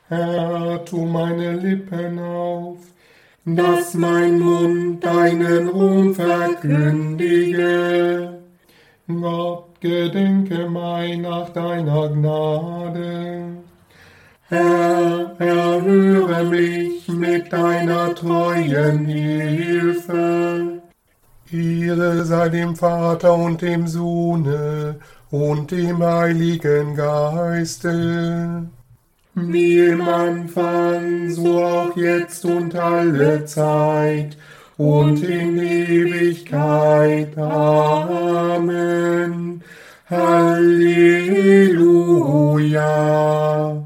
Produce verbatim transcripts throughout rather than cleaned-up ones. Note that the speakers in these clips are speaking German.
Herr, tu meine Lippen auf, dass mein Mund deinen Ruhm verkündige. Gott, gedenke mein nach deiner Gnade. Herr, erhöre mich mit deiner treuen Hilfe. Ehre sei dem Vater und dem Sohne und dem Heiligen Geiste, wie im Anfang, so auch jetzt und alle Zeit und in Ewigkeit. Amen. Halleluja.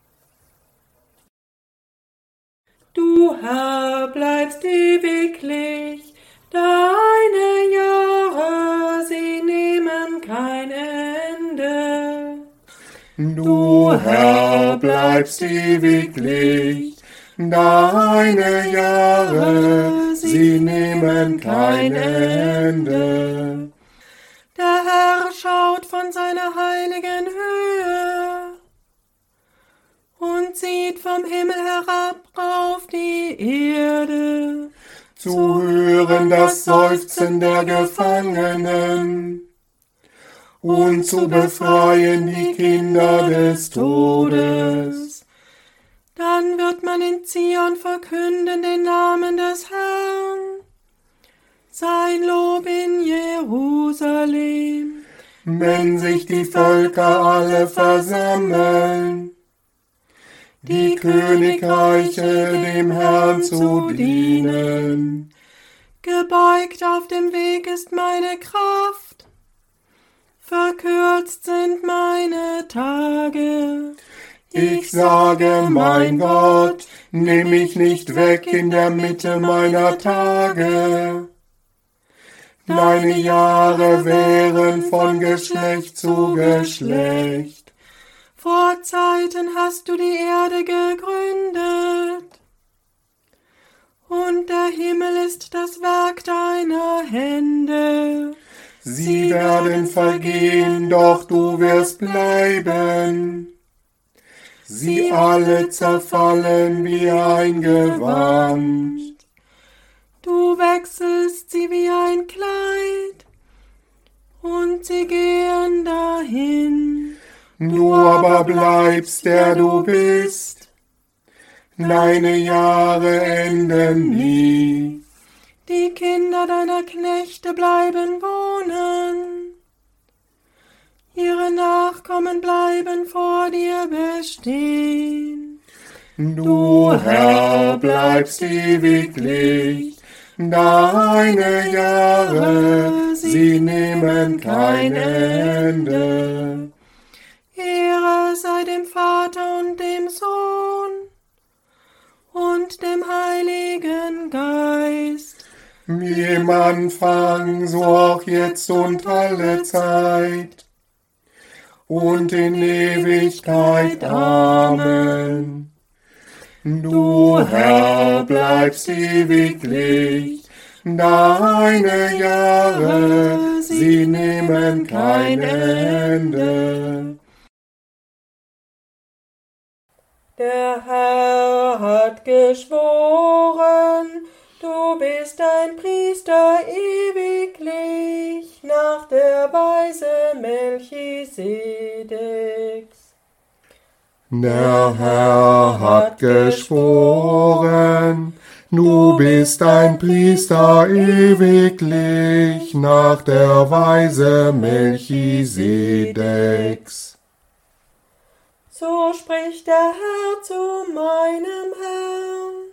Du Herr bleibst ewiglich, deine Jahre, sie nehmen kein Ende. Du Herr bleibst ewiglich, deine Jahre, sie nehmen kein Ende. Der Herr schaut von seiner heiligen Höhe und sieht vom Himmel herab auf die Erde, zu hören das Seufzen der Gefangenen und zu befreien die Kinder des Todes. Dann wird man in Zion verkünden den Namen des Herrn, sein Lob in Jerusalem. Wenn sich die Völker alle versammeln, die Königreiche dem Herrn zu dienen. Gebeugt auf dem Weg ist meine Kraft, verkürzt sind meine Tage. Ich sage, mein Gott, nimm mich nicht weg in der Mitte meiner Tage. Deine Jahre wären von Geschlecht zu Geschlecht. Vor Zeiten hast du die Erde gegründet, und der Himmel ist das Werk deiner Hände. Sie werden vergehen, doch du wirst bleiben. Sie alle zerfallen wie ein Gewand. Du wechselst sie wie ein Kleid, und sie gehen dahin. Du aber bleibst, der du bist. Deine Jahre enden nie. Die Kinder deiner Knechte bleiben wohnen. Ihre Nachkommen bleiben vor dir bestehen. Du, Herr, bleibst ewiglich. Deine Jahre, sie nehmen kein Ende. Ehre sei dem Vater und dem Sohn und dem Heiligen Geist. Wie im Anfang, so auch jetzt und alle Zeit und in Ewigkeit. Amen. Du, Herr, bleibst ewiglich. Deine Jahre, sie nehmen kein Ende. Der Herr hat geschworen, du bist ein Priester ewiglich nach der Weise Melchisedeks. Der Herr hat geschworen, du bist ein Priester ewiglich nach der Weise Melchisedeks. So spricht der Herr zu meinem Herrn: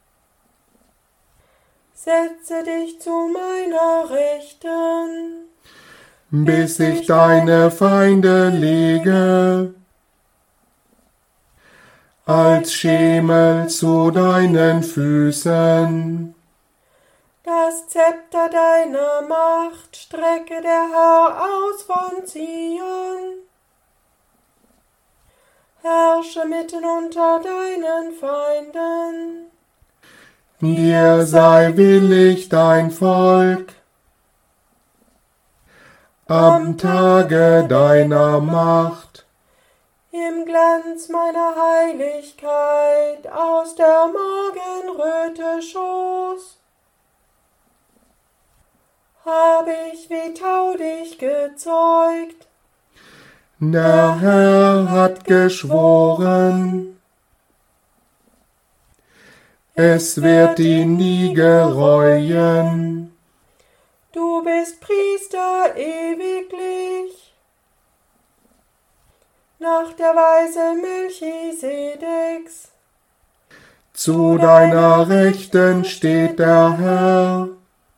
Setze dich zu meiner Rechten, bis ich deine Feinde lege, als Schemel zu deinen Füßen. Das Zepter deiner Macht strecke der Herr aus von Zion. Herrsche mitten unter deinen Feinden. Dir sei willig dein Volk am Tage deiner Macht. Im Glanz meiner Heiligkeit aus der Morgenröte Schoß hab ich wie Tau dich gezeugt. Der Herr hat geschworen, es wird ihn nie gereuen. Du bist Priester ewiglich, nach der Weise Melchisedeks. Zu deiner Rechten steht der Herr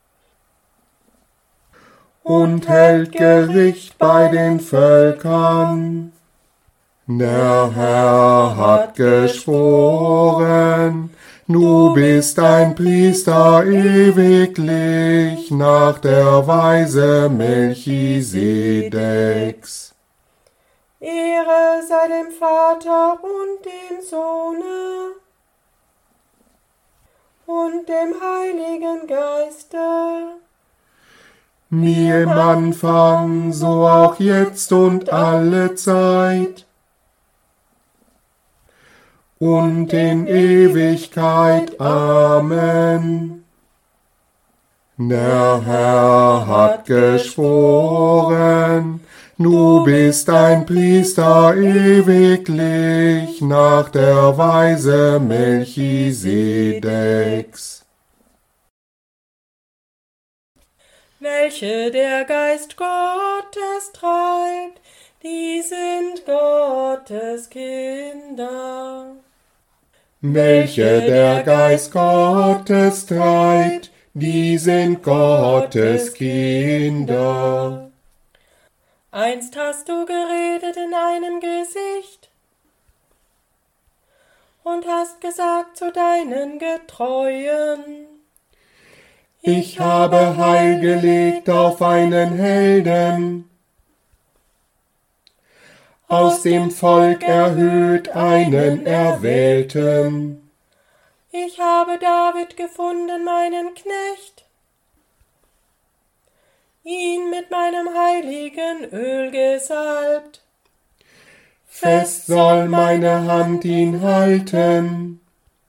und hält Gericht bei den Völkern. Der Herr hat geschworen, du bist ein Priester ewiglich nach der Weise Melchisedeks. Ehre sei dem Vater und dem Sohne und dem Heiligen Geiste, wie im Anfang, so auch jetzt und alle Zeit und in Ewigkeit. Amen. Der Herr hat geschworen, du bist ein Priester ewiglich nach der Weise Melchisedeks. Welche der Geist Gottes treibt, die sind Gottes Kinder. Welche der Geist Gottes treibt, die sind Gottes Kinder. Einst hast du geredet in einem Gesicht und hast gesagt zu deinen Getreuen: Ich habe Heil gelegt auf einen Helden, aus dem Volk erhöht einen Erwählten. Ich habe David gefunden, meinen Knecht, ihn mit meinem heiligen Öl gesalbt. Fest soll meine Hand ihn halten,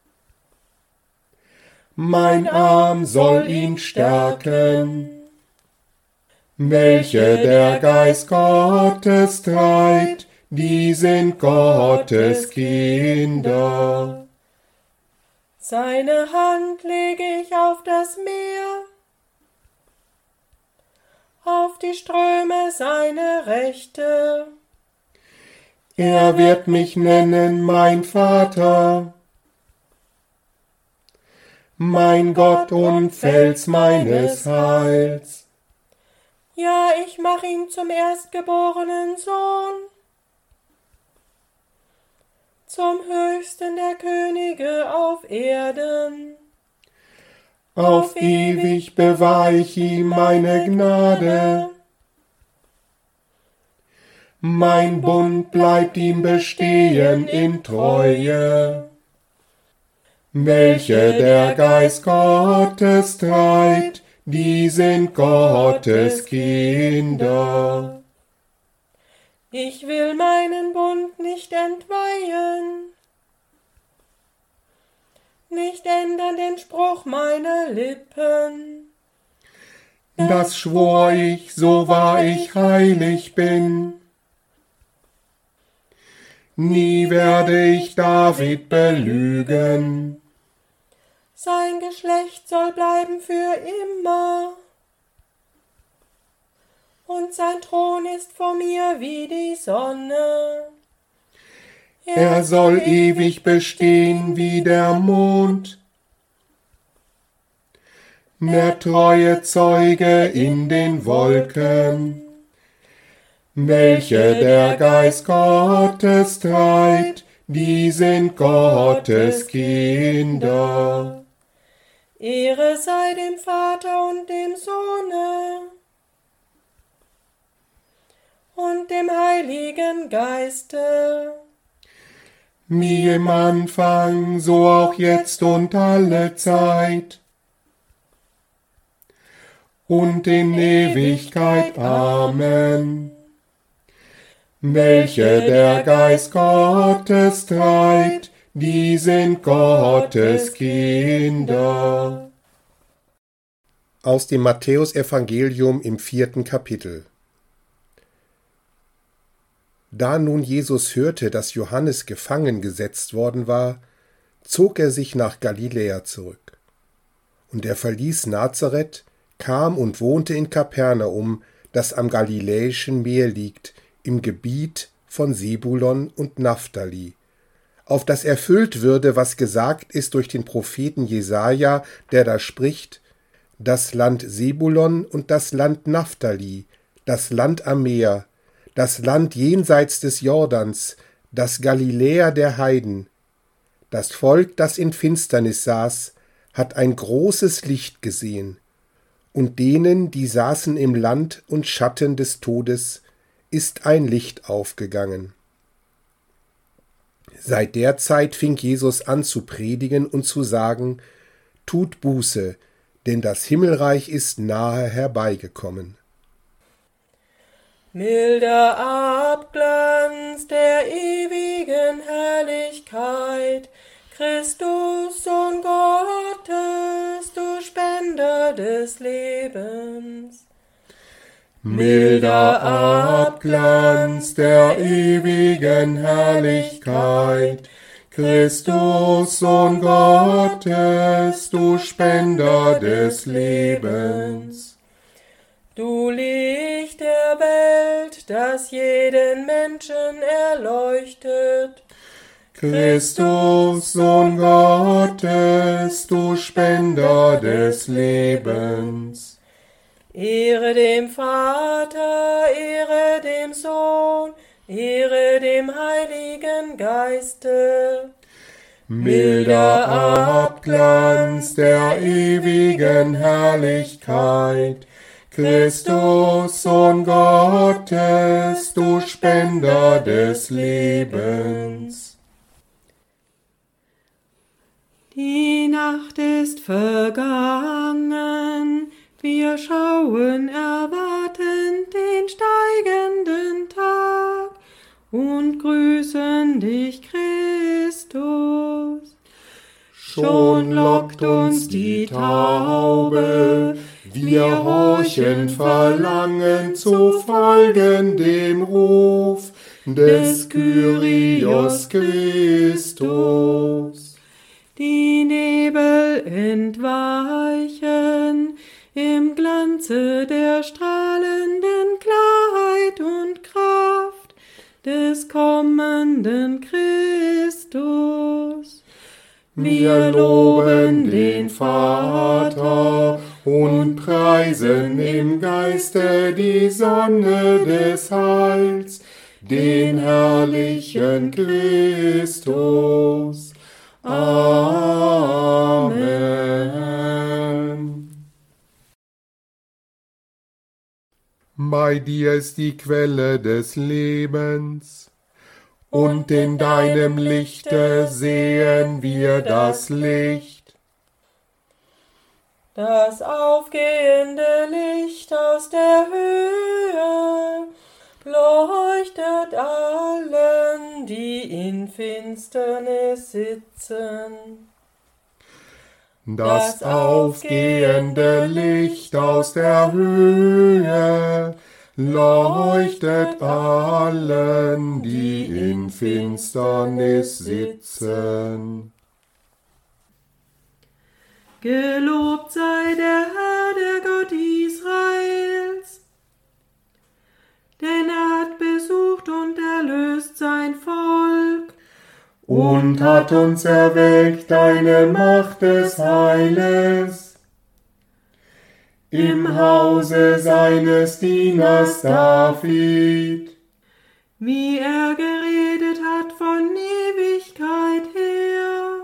mein Arm soll ihn stärken. Welche der Geist Gottes treibt, die sind Gottes Kinder. Seine Hand lege ich auf das Meer, auf die Ströme seine Rechte. Er wird mich nennen mein Vater, mein Gott und Fels meines Heils. Ja, ich mach ihn zum erstgeborenen Sohn, zum höchsten der Könige auf Erden. Auf ewig bewahr ich ihm meine Gnade. Mein Bund bleibt ihm bestehen in Treue. Welche der Geist Gottes treibt, die sind Gottes Kinder. Ich will meinen Bund nicht entweihen, nicht ändern den Spruch meiner Lippen. Das schwor ich, so wahr ich heilig bin. Nie werde ich David belügen. Sein Geschlecht soll bleiben für immer, und sein Thron ist vor mir wie die Sonne. Er, er soll ewig bestehen wie der Mond, der treue Zeuge in den Wolken. Welche der Geist Gottes treibt, die sind Gottes Kinder. Ehre sei dem Vater und dem Sohne und dem Heiligen Geiste, wie im Anfang, so auch jetzt und alle Zeit und in Ewigkeit. Amen. welche der Geist Gottes treibt, die sind Gottes Kinder. Aus dem Matthäusevangelium im vierten Kapitel. Da nun Jesus hörte, dass Johannes gefangen gesetzt worden war, zog er sich nach Galiläa zurück. Und er verließ Nazareth, kam und wohnte in Kapernaum, das am Galiläischen Meer liegt, im Gebiet von Sebulon und Naphtali, auf das erfüllt würde, was gesagt ist durch den Propheten Jesaja, der da spricht: Das Land Sebulon und das Land Naphtali, das Land am Meer, das Land jenseits des Jordans, das Galiläa der Heiden. Das Volk, das in Finsternis saß, hat ein großes Licht gesehen. Und denen, die saßen im Land und Schatten des Todes, ist ein Licht aufgegangen. Seit der Zeit fing Jesus an zu predigen und zu sagen: Tut Buße, denn das Himmelreich ist nahe herbeigekommen. Milder Abglanz der ewigen Herrlichkeit, Christus, Sohn Gottes, du Spender des Lebens. Milder Abglanz der ewigen Herrlichkeit, Christus, Sohn Gottes, du Spender des Lebens. Du Licht der Welt, das jeden Menschen erleuchtet, Christus, Sohn Gottes, du Spender des Lebens. Ehre dem Vater, Ehre dem Sohn, Ehre dem Heiligen Geiste. Milder Abglanz der ewigen Herrlichkeit, Christus, Sohn Gottes, du Spender des Lebens. Die Nacht ist vergangen, wir schauen erwartend den steigenden Tag und grüßen dich, Christus. Schon lockt uns die Taube, wir horchen verlangen zu folgen dem Ruf des Kyrios Christus. Die Nebel entweichen im Glanze der strahlenden Klarheit und Kraft des kommenden Christus. Wir loben den Vater und preisen im Geiste die Sonne des Heils, den herrlichen Christus. Amen. Bei dir ist die Quelle des Lebens, und in deinem Lichte sehen wir das Licht. Das aufgehende Licht aus der Höhe leuchtet allen, die in Finsternis sitzen. Das aufgehende Licht aus der Höhe leuchtet allen, die in Finsternis sitzen. Gelobt sei der Herr, der Gott Israels, denn er hat besucht und erlöst sein Volk und hat uns erweckt eine Macht des Heiles im Hause seines Dieners David, wie er geredet hat von Ewigkeit her,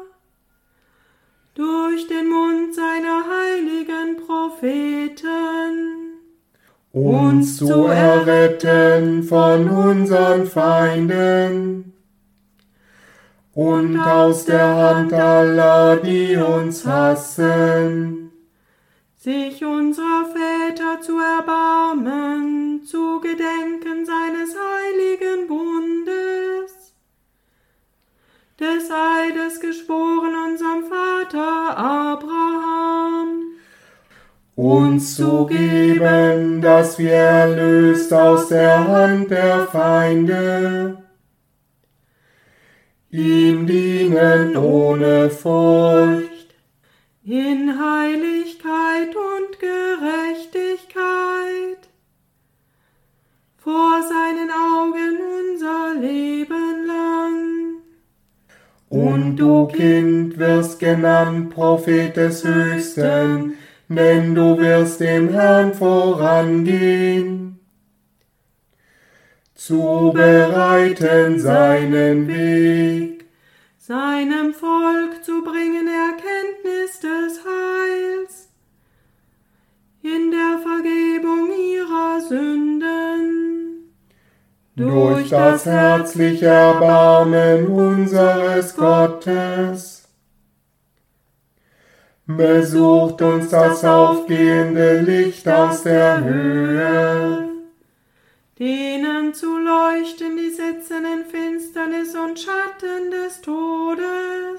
durch den Mund seiner heiligen Propheten, uns zu erretten von unseren Feinden und aus der Hand aller, die uns hassen, sich unserer Väter zu erbarmen, zu gedenken seines heiligen Bundes, des Eides geschworen unserem Vater Abraham, uns zu geben, dass wir erlöst aus der Hand der Feinde, ihm dienen ohne Furcht, in Heiligkeit und Gerechtigkeit, vor seinen Augen unser Leben lang. Und du, Kind, wirst genannt Prophet des Höchsten, denn du wirst dem Herrn vorangehen, zu bereiten seinen Weg, seinem Volk zu bringen Erkenntnis des Heils, in der Vergebung ihrer Sünden, durch das herzliche Erbarmen unseres Gottes. Besucht uns das aufgehende Licht aus der Höhe, denen zu leuchten, die sitzen in Finsternis und Schatten des Todes,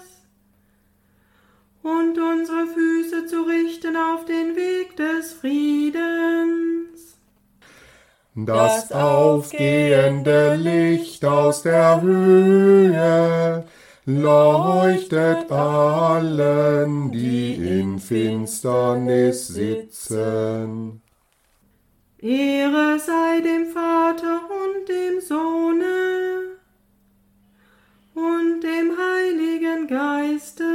und unsere Füße zu richten auf den Weg des Friedens. Das aufgehende Licht aus der Höhe leuchtet allen, die in Finsternis sitzen. Ehre sei dem Vater und dem Sohne und dem Heiligen Geiste,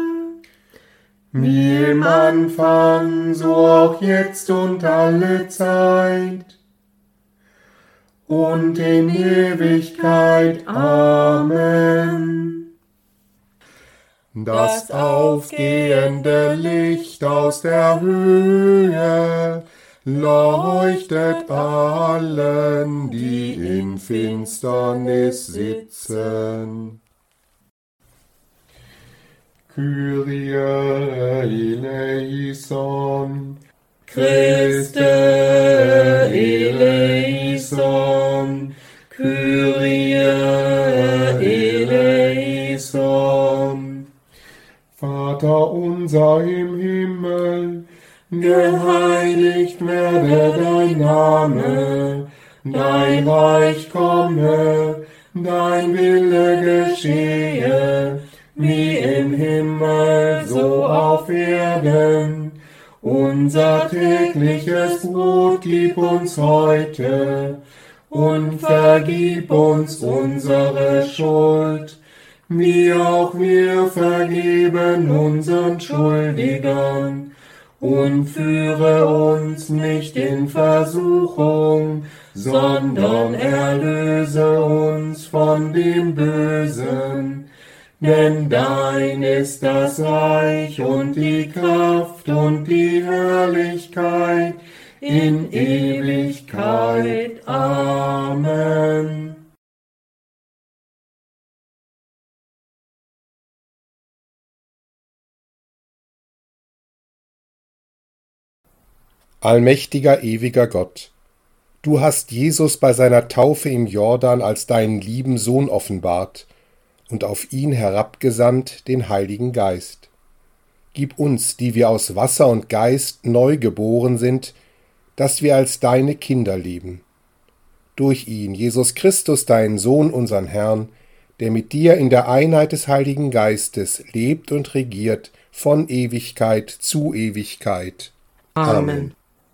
wie im Anfang, so auch jetzt und alle Zeit und in Ewigkeit. Amen. Das aufgehende Licht aus der Höhe leuchtet allen, die in Finsternis sitzen. Kyrie eleison, Christe eleison, Kyrie eleison. Vater unser im Himmel, geheiligt werde dein Name, dein Reich komme, dein Wille geschehe, wie im Himmel, so auf Erden. Unser tägliches Brot gib uns heute und vergib uns unsere Schuld, wie auch wir vergeben unseren Schuldigern. Und führe uns nicht in Versuchung, sondern erlöse uns von dem Bösen. Denn dein ist das Reich und die Kraft und die Herrlichkeit in Ewigkeit. Amen. Allmächtiger, ewiger Gott, du hast Jesus bei seiner Taufe im Jordan als deinen lieben Sohn offenbart und auf ihn herabgesandt den Heiligen Geist. Gib uns, die wir aus Wasser und Geist neu geboren sind, dass wir als deine Kinder leben. Durch ihn, Jesus Christus, deinen Sohn, unseren Herrn, der mit dir in der Einheit des Heiligen Geistes lebt und regiert von Ewigkeit zu Ewigkeit. Amen.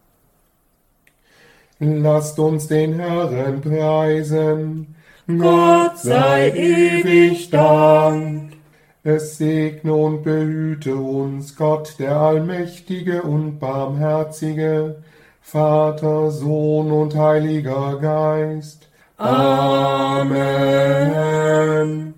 Lasst uns den Herrn preisen. Gott sei ewig Dank. Es segne und behüte uns Gott, der Allmächtige und Barmherzige, Vater, Sohn und Heiliger Geist. Amen.